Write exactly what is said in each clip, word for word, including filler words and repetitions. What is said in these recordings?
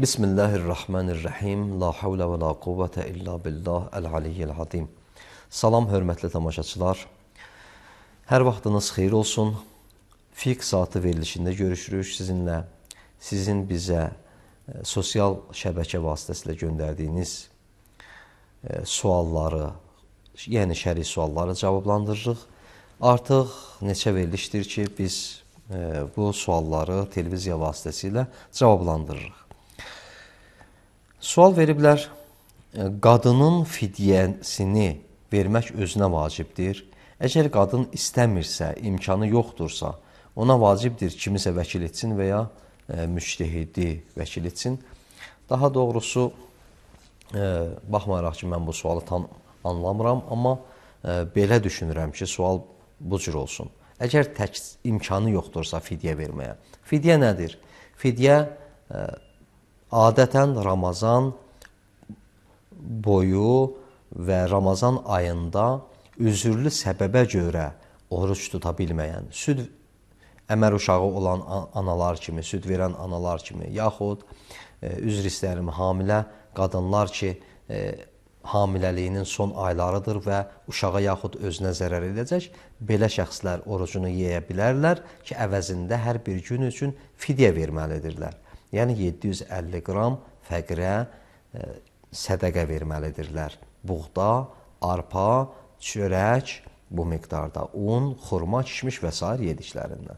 Bismillahirrahmanirrahim. La havlə və la quvvətə illa billah əl-aliyyil azim. Salam, hörmətli tamaşaçılar. Hər vaxtınız xeyir olsun. Fiqh saatı verilişində görüşürük sizinlə. Sizin bizə e, sosial şəbəkə vasitəsilə göndərdiyiniz e, sualları, yəni şəri sualları cavablandırırıq. Artıq neçə verilişdir ki, biz e, bu sualları televiziya vasitəsilə cavablandırırıq. Sual veriblər, qadının fidyəsini vermək özünə vacibdir. Əgər qadın istəmirsə, imkanı yoxdursa, ona vacibdir kimisə vəkil etsin və ya e, müştehidi vəkil etsin. Daha doğrusu, e, baxmayaraq ki, mən bu sualı tam anlamıram, amma e, belə düşünürəm ki, sual bu cür olsun. Əgər tək imkanı yoxdursa fidyə verməyə. Fidyə nədir? Fidyə e, adətən Ramazan boyu və Ramazan ayında üzürlü səbəbə görə oruç tuta bilməyən, süd əmər uşağı olan analar kimi, süd verən analar kimi, yaxud e, üzr istəyirəm, hamilə qadınlar ki, e, hamiləliyinin son aylarıdır və uşağa yaxud özünə zərər edəcək, belə şəxslər orucunu yeyə bilərlər ki, əvəzində hər bir gün üçün fidyə verməlidirlər. Yəni yeddi yüz əlli qram fəqirə e, sədəqə verməlidirlər. Buğda, arpa, çörək, bu miqdarda un, xurma, kişmiş və s. yediklərindən.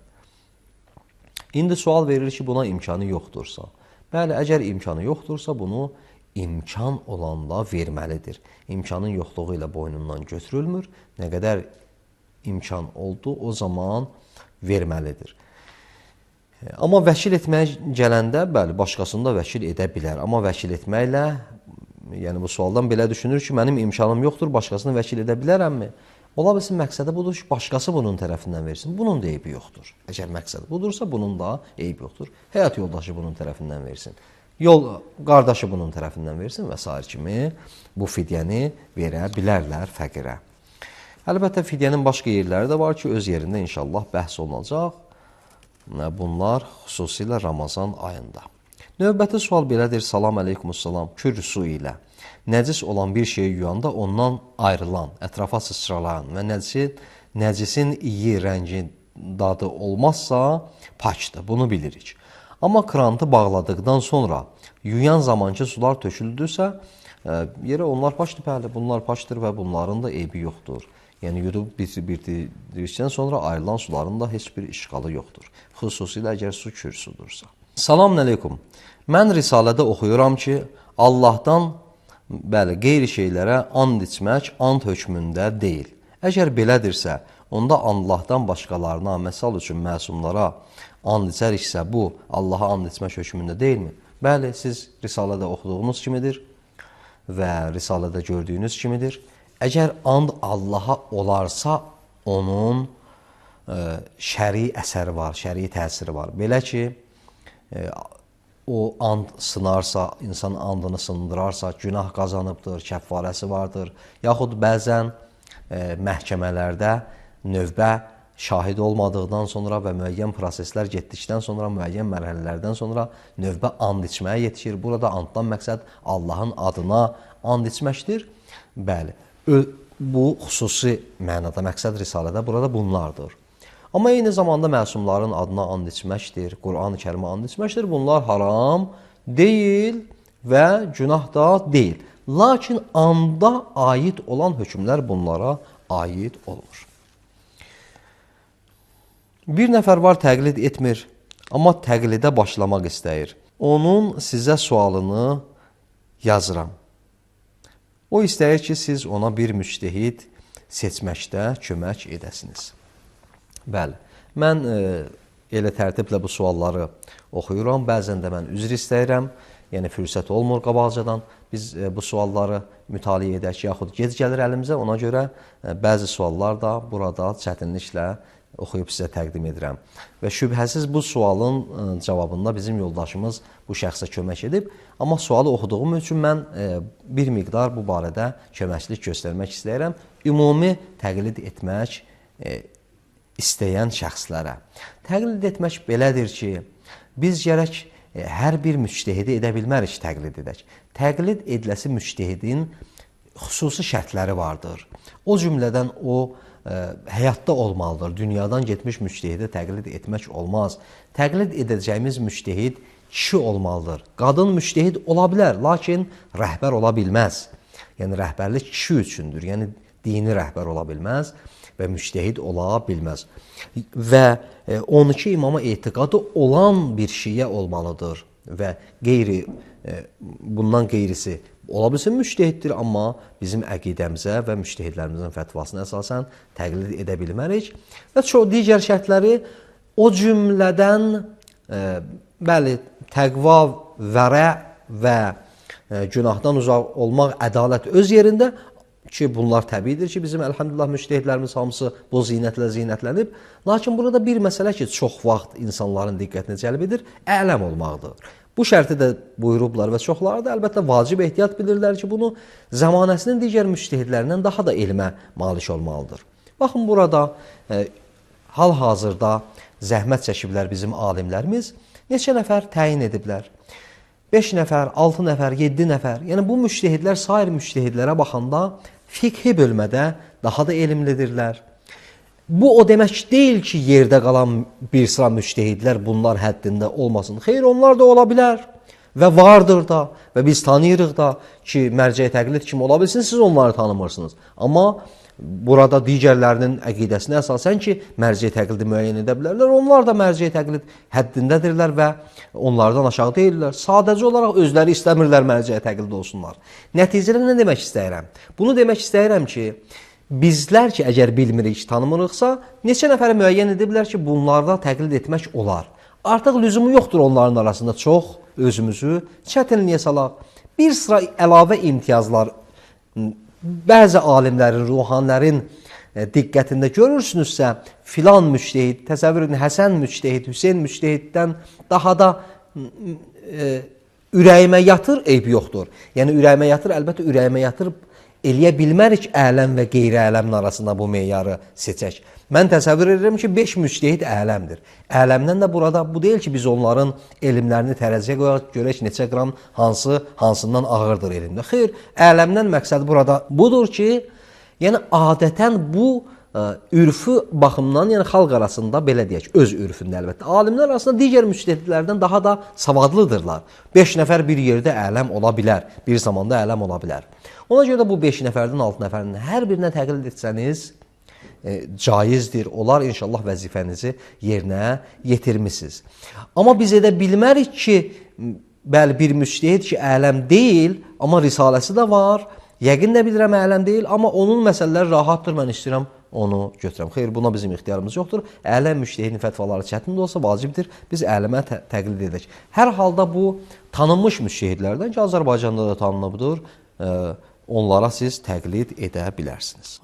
İndi sual verilir ki, buna imkanı yoxdursa. Bəli, əgər imkanı yoxdursa, bunu imkan olanda verməlidir. İmkanın yoxluğu ilə boynundan götürülmür. Nə qədər imkan oldu, o zaman verməlidir. Amma vəkil etməyə gələndə, bəli, başqasını da vəkil edə bilər. Amma vəkil etməklə, yəni bu sualdan belə düşünür ki, mənim imkanım yoxdur, başqasını vəkil edə bilərəmmi? Ola bilsin, məqsədə budur ki, başqası bunun tərəfindən versin. Bunun da eybi yoxdur. Əgər məqsədə budursa, bunun da eybi yoxdur. Həyat yoldaşı bunun tərəfindən versin. Yol qardaşı bunun tərəfindən versin və s. kimi bu fidyəni verə bilərlər fəqirə. Əlbəttə, fidyənin başqa yerləri də var ki, öz yerində inşallah bəhs olunacaq. Bunlar xüsusilə Ramazan ayında. Növbəti sual belədir. Salam əleykumussalam. Kür su ilə nəcis olan bir şeyi yuyanda ondan ayrılan, ətrafa sıçralan və nəcisin, nəcisin iyi, rəngi, dadı olmazsa paçdır. Bunu bilirik. Amma krantı bağladıqdan sonra yuyan zamankı sular töküldüsə, yerə onlar paçdır, bəli, bunlar paçdır və bunların da eybi yoxdur. Yəni, yudub bitirdikdən sonra ayrılan suların da heç bir işğalı yoxdur. Xüsusilə əgər su kür sudursa. Salam əleykum. Mən risalədə oxuyuram ki, Allahdan, bəli, qeyri şeylərə and içmək and hökmündə deyil. Əgər belədirsə, onda Allahdan başqalarına, məsal üçün məsumlara and içəriksə, bu Allaha and içmək hökmündə deyilmi? Bəli, siz risalədə oxuduğunuz kimidir və risalədə gördüyünüz kimidir. Əgər and Allaha olarsa, onun e, şəri əsəri var, şəri təsiri var. Belə ki, e, o and sınarsa, insan andını sındırarsa, günah qazanıbdır, kəffarəsi vardır. Yaxud bəzən e, məhkəmələrdə növbə şahid olmadıqdan sonra və müəyyən proseslər getdikdən sonra, müəyyən mərhələlərdən sonra növbə and içməyə yetişir. Burada anddan məqsəd Allahın adına and içməkdir. Bəli. Bu xüsusi mənada məqsəd risalədə burada bunlardır. Amma eyni zamanda məsumların adına and içməkdir, Qur'an-ı Kərimə and içməkdir. Bunlar haram deyil və günah da deyil. Lakin anda aid olan hökmlər bunlara aid olmur. Bir nəfər var, təqlid etmir, amma təqlidə başlamaq istəyir. Onun sizə sualını yazıram. O istəyir ki, siz ona bir müştehid seçməkdə kömək edəsiniz. Bəli, mən e, elə tərtiblə bu sualları oxuyuram. Bəzən də mən üzr istəyirəm, yəni fürsət olmur qabaqcadan. Biz e, bu sualları mütaliə edək, yaxud gec gəlir əlimizə. Ona görə e, bəzi suallar da burada çətinliklə oxuyub sizə təqdim edirəm. Və şübhəsiz bu sualın ə, cavabında bizim yoldaşımız bu şəxsə kömək edib. Amma sualı oxuduğum üçün mən ə, bir miqdar bu barədə köməklik göstərmək istəyirəm. Ümumi təqlid etmək ə, istəyən şəxslərə. Təqlid etmək belədir ki, biz gərək e, hər bir müctehidi edə bilmərik təqlid edək. Təqlid ediləsi müctehidin xüsusi şərtləri vardır. O cümlədən o ə, həyatda olmalıdır. Dünyadan getmiş müctehidi təqlid etmək olmaz. Təqlid edəcəyimiz müctehid kişi olmalıdır. Qadın müctehid ola bilər, lakin rəhbər ola bilməz. Yəni rəhbərlik kişi üçündür. Yəni dini rəhbər ola bilməz və müctehid ola bilməz. Və e, on iki imama etiqadı olan bir şiə olmalıdır və qeyri e, bundan qeyrisi ola bilsin müctehiddir, amma bizim əqidəmizə və müctehidlərimizin fətvasına əsasən təqlid edə bilmərik. Və çox digər şərtləri o cümlədən e, bəli, təqva, vərə və e, günahdan uzaq olmaq, ədalət öz yerində ki, bunlar təbiidir ki, bizim əlhəmdülillah müctehidlərimiz hamısı bu zinətlə zinətlənib. Lakin burada bir məsələ ki, çox vaxt insanların diqqətini cəlb edir, ələm olmaqdır. Bu şərti də buyurublar və çoxları da əlbəttə vacib ehtiyat bilirlər ki, bunu zəmanəsinin digər müctehidlərindən daha da elmə malik olmalıdır. Baxın, burada e, hal-hazırda zəhmət çəkiblər bizim alimlərimiz, neçə nəfər təyin ediblər. beş nəfər, altı nəfər, yeddi nəfər. Yəni bu müctehidlər sair müctehidlərə baxanda fiqhi bölmədə daha da elmlidirlər. Bu o demək deyil ki, yerdə qalan bir sıra müctehidlər bunlar həddində olmasın. Xeyr, onlar da ola bilər və vardır da və biz tanıyırıq da ki, mərcə təqlid kimi ola bilsin, siz onları tanımırsınız. Amma burada digərlərinin əqidəsinə əsasən ki, mərcə təqlidi müəyyən edə bilərlər. Onlar da mərcə təqlid həddindədirlər və onlardan aşağı deyirlər. Sadəcə olaraq özləri istəmirlər mərcə təqlid olsunlar. Nəticədə nə demək istəyirəm? Bunu demək istəyirəm ki, bizlər ki, əgər bilmirik, tanımırıqsa, neçə nəfəri müəyyən ediblər ki, bunlarda təqlid etmək olar. Artıq lüzumu yoxdur onların arasında çox özümüzü çətinliyə salaq. Bir sıra əlavə imtiyazlar bəzi alimlərin, ruhanlərin diqqətində görürsünüzsə, filan müctehid, təsəvvür edin, Həsən müctehid, Hüseyn müctehiddən daha da e, ürəyimə yatır, eyb yoxdur. Yəni ürəyimə yatır, əlbəttə ürəyimə yatır, eləyə bilmərik ələm və qeyri-ələmin arasında bu meyarı seçək. Mən təsəvvür edirəm ki, beş müctehid ələmdir. Ələmdən də burada bu deyil ki, biz onların elmlərini tərəziyə qoyaq, görək neçə qram hansı, hansından ağırdır elmdə. Xeyr, ələmdən məqsəd burada budur ki, yəni adətən bu ə, ürfü baxımdan, yəni xalq arasında belə deyək, öz ürfündə əlbəttə. Alimlər arasında digər müctehidlərdən daha da savadlıdırlar. beş nəfər bir yerdə ələm ola bilər, bir zamanda ələm ola bilər. Ona görə də bu beş nəfərdən altı nəfərin hər birinə təqlid etsəniz, E, caizdir. Onlar inşallah vəzifənizi yerinə yetirmisiniz. Amma biz edə bilmərik ki, bəli bir müctehid ki, ələm deyil, amma risaləsi də var. Yəqin də bilirəm ələm deyil, amma onun məsələləri rahatdır, mən istəyirəm onu götürəm. Xeyr, buna bizim ixtiyarımız yoxdur. Ələm müctehidin fətvaları çətin də olsa vacibdir. Biz ələmə tə təqlid edək. Hər halda bu tanınmış müctehidlərdən ki, Azərbaycanda da tanınıbdır. E, onlara siz təqlid edə bilərsiniz.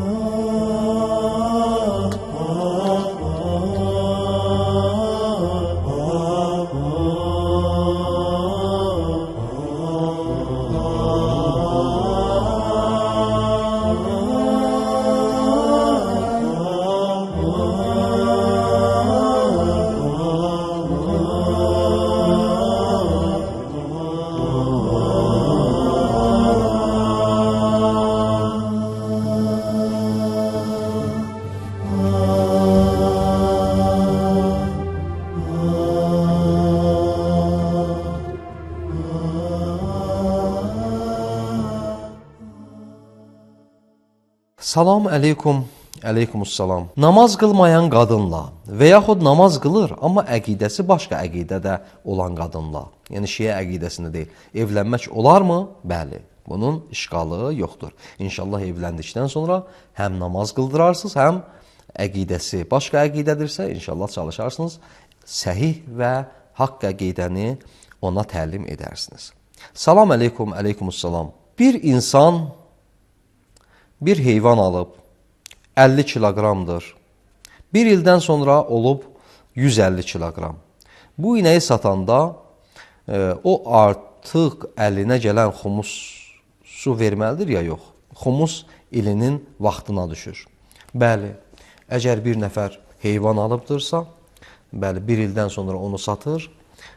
Salam əleykum, əleykumussalam. Namaz qılmayan qadınla və yaxud namaz qılır, amma əqidəsi başqa əqidədə olan qadınla, yəni şiə əqidəsində deyil, evlənmək olarmı? Bəli, bunun işqalı yoxdur. İnşallah evləndikdən sonra həm namaz qıldırarsınız, həm əqidəsi başqa əqidədirsə, inşallah çalışarsınız, səhih və haqq əqidəni ona təlim edərsiniz. Salam əleykum, əleykumussalam. Bir insan bir heyvan alıb, əlli kiloqramdır. Bir ildən sonra olub yüz əlli kiloqram. Bu inəyi satanda e, o artıq əlinə gələn xumusu verməlidir ya yox. Xumus ilinin vaxtına düşür. Bəli, əgər bir nəfər heyvan alıbdırsa, bəli, bir ildən sonra onu satır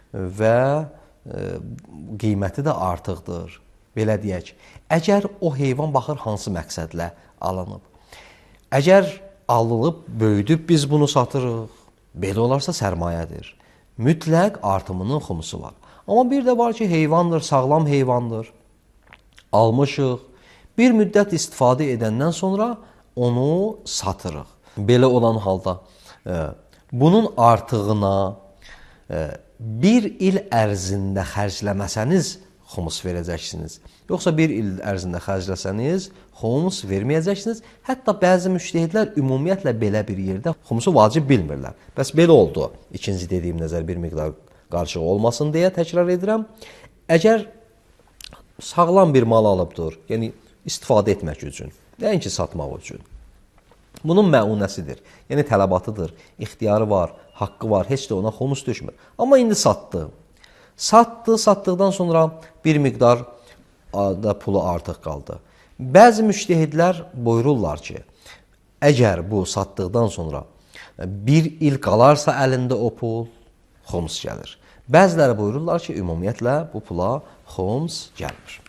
və e, qiyməti də artıqdır. Belə deyək, əgər o heyvan baxır hansı məqsədlə alınıb. Əgər alınıb, böyüdüb biz bunu satırıq, belə olarsa sərmayədir. Mütləq artımının xumusu var. Amma bir də var ki, heyvandır, sağlam heyvandır. Almışıq, bir müddət istifadə edəndən sonra onu satırıq. Belə olan halda e, bunun artığına e, bir il ərzində xərcləməsəniz xumus verəcəksiniz. Yoxsa bir il ərzində xərcləsəniz xumus verməyəcəksiniz. Hətta bəzi müştəhidlər ümumiyyətlə belə bir yerdə xumusu vacib bilmirlər. Bəs belə oldu. İkinci dediyim nəzər bir miqdar qarışıq olmasın deyə təkrar edirəm. Əgər sağlam bir mal alıbdır, yəni istifadə etmək üçün, nəinki satmaq üçün, bunun məunəsidir, yəni tələbatıdır, ixtiyarı var, haqqı var, heç də ona xumus düşmür. Amma indi satdı. Satdı, satdıqdan sonra bir miqdar da pulu artıq qaldı. Bəzi müştəhidlər buyururlar ki, əgər bu satdıqdan sonra bir il qalarsa əlində o pul, xumus gəlir. Bəziləri buyururlar ki, ümumiyyətlə bu pula xums gəlmir.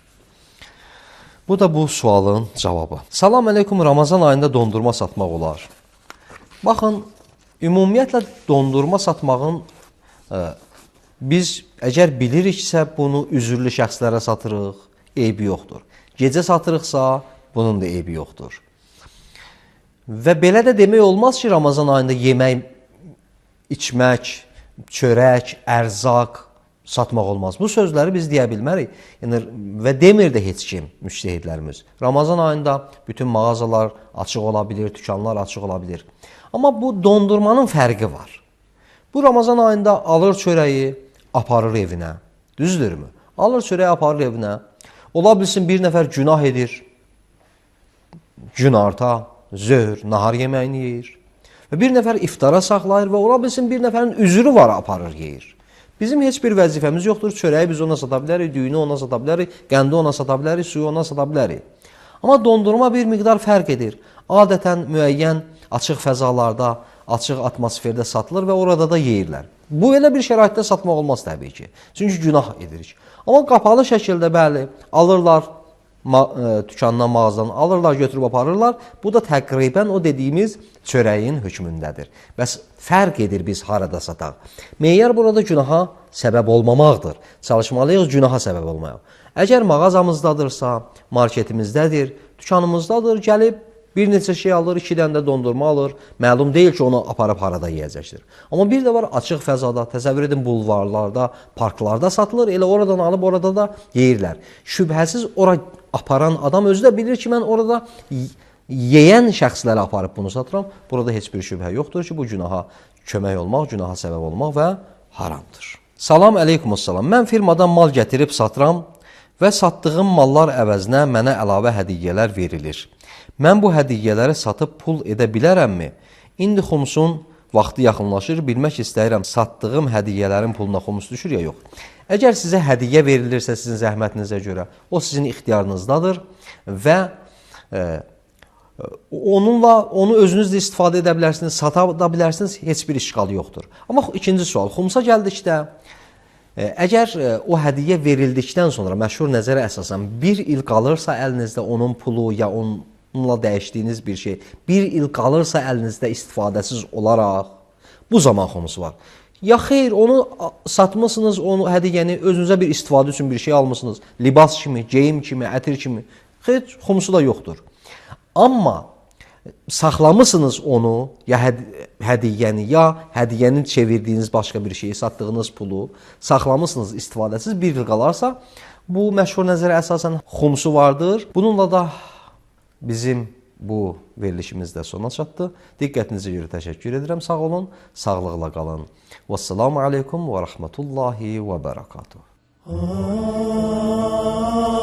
Bu da bu sualın cavabı. Salam əleykum, Ramazan ayında dondurma satmaq olar. Baxın, ümumiyyətlə dondurma satmağın e, biz əgər biliriksə bunu üzürlü şəxslərə satırıq, eybi yoxdur. Gecə satırıqsa bunun da eybi yoxdur. Və belə də demək olmaz ki, Ramazan ayında yemək, içmək, çörək, ərzaq satmaq olmaz. Bu sözləri biz deyə bilmərik. Yəni, və demir də heç kim müştəhidlərimiz. Ramazan ayında bütün mağazalar açıq ola bilir, dükanlar açıq ola bilir. Amma bu dondurmanın fərqi var. Bu Ramazan ayında alır çörəyi, aparır evinə. Düzdürmü? Alır çörəyi, aparır evinə. Ola bilsin bir nəfər günah edir. Günorta, zöhr, nahar yeməyini yeyir. Və bir nəfər iftara saxlayır və ola bilsin bir nəfərin üzrü var, aparır, yeyir. Bizim heç bir vəzifəmiz yoxdur. Çörəyi biz ona sata bilərik, düyünü ona sata bilərik, qəndi ona sata bilərik, suyu ona sata bilərik. Amma dondurma bir miqdar fərq edir. Adətən müəyyən açıq fəzalarda, açıq atmosferdə satılır və orada da yeyirlər. Bu elə bir şəraitdə satmaq olmaz təbii ki. Çünki günah edirik. Amma qapalı şəkildə bəli, alırlar ma dükandan, mağazadan alırlar, götürüb aparırlar. Bu da təqribən o dediyimiz çörəyin hökmündədir. Bəs fərq edir biz harada sataq. Meyyər burada günaha səbəb olmamaqdır. Çalışmalıyıq günaha səbəb olmayaq. Əgər mağazamızdadırsa, marketimizdədir, dükanımızdadır, gəlib bir neçə şey alır, iki dənə də dondurma alır. Məlum deyil ki, onu aparıb harada yeyəcəkdir. Amma bir də var açıq fəzada, təsəvvür edin bulvarlarda, parklarda satılır. Elə oradan alıb orada da yeyirlər. Şübhəsiz ora aparan adam özü də bilir ki, mən orada yeyən şəxslərə aparıb bunu satıram. Burada heç bir şübhə yoxdur ki, bu günaha kömək olmaq, günaha səbəb olmaq və haramdır. Salam əleykumussalam. Mən firmadan mal gətirib satıram və satdığım mallar əvəzinə mənə əlavə hədiyyələr verilir. Mən bu hədiyyələri satıb pul edə bilərəmmi? İndi xumsun vaxtı yaxınlaşır, bilmək istəyirəm, satdığım hədiyyələrin puluna xumus düşür ya yox. Əgər sizə hədiyyə verilirsə sizin zəhmətinizə görə, o sizin ixtiyarınızdadır və e, onunla, onu özünüz də istifadə edə bilərsiniz, sata da bilərsiniz, heç bir işgal yoxdur. Amma ikinci sual, xumsa gəldikdə, e, əgər e, o hədiyyə verildikdən sonra məşhur nəzərə əsasən bir il qalırsa əlinizdə onun pulu ya onun Bununla dəyişdiyiniz bir şey bir il qalırsa əlinizdə istifadəsiz olaraq bu zaman xumusu var. Ya xeyr, onu satmışsınız, onu hədiyyəni özünüzə bir istifadə üçün bir şey almışsınız. Libas kimi, geyim kimi, ətir kimi. Xeyr, xumusu da yoxdur. Amma saxlamısınız onu, ya hədiyyəni, ya hədiyyənin çevirdiyiniz başqa bir şeyi, satdığınız pulu saxlamısınız istifadəsiz bir il qalarsa bu məşhur nəzərə əsasən xumusu vardır. Bununla da bizim bu verilişimizdə sona çatdı. Diqqətinizə görə təşəkkür edirəm. Sağ olun, sağlıqla qalın. Vəssalamu aleykum və rəhmətullahi və bərəkatuhu.